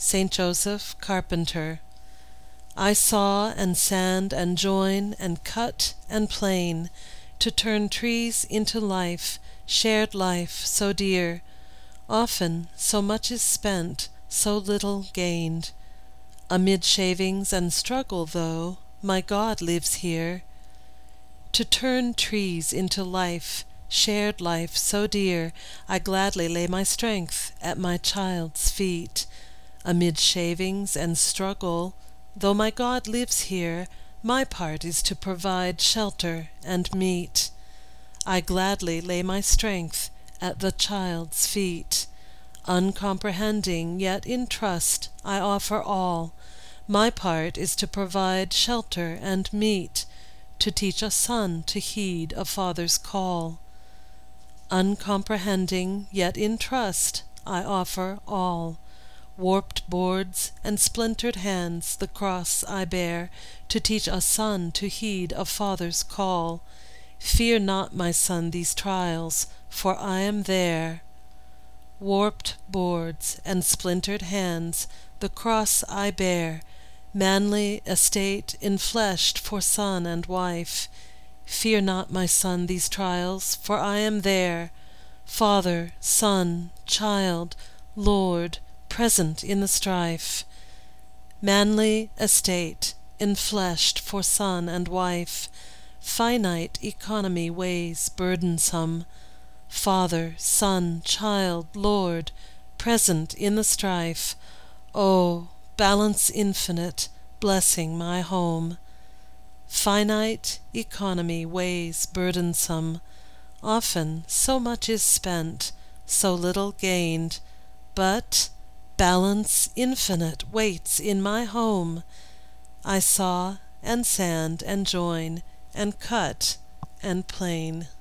St. Joseph, Carpenter. I saw and sand and join and cut and plane, to turn trees into life, shared life so dear. Often so much is spent, so little gained. Amid shavings and struggle, though, my God lives here. To turn trees into life, shared life so dear, I gladly lay my strength at my child's feet. Amid shavings and struggle, though my God lives here, my part is to provide shelter and meat. I gladly lay my strength at the child's feet. Uncomprehending, yet in trust, I offer all. My part is to provide shelter and meat, to teach a son to heed a father's call. Uncomprehending, yet in trust, I offer all. Warped boards and splintered hands the cross I bear, to teach a son to heed a father's call. Fear not, my son, these trials, for I am there. Warped boards and splintered hands the cross I bear, manly estate enfleshed for son and wife. Fear not, my son, these trials, for I am there. Father, Son, Child, Lord, present in the strife. Manly estate enfleshed for son and wife. Finite economy weighs burdensome. Father, Son, Child, Lord, present in the strife. Oh, balance infinite, blessing my home. Finite economy weighs burdensome. Often so much is spent, so little gained. But balance infinite waits in my home. I saw and sand and join and cut and plane.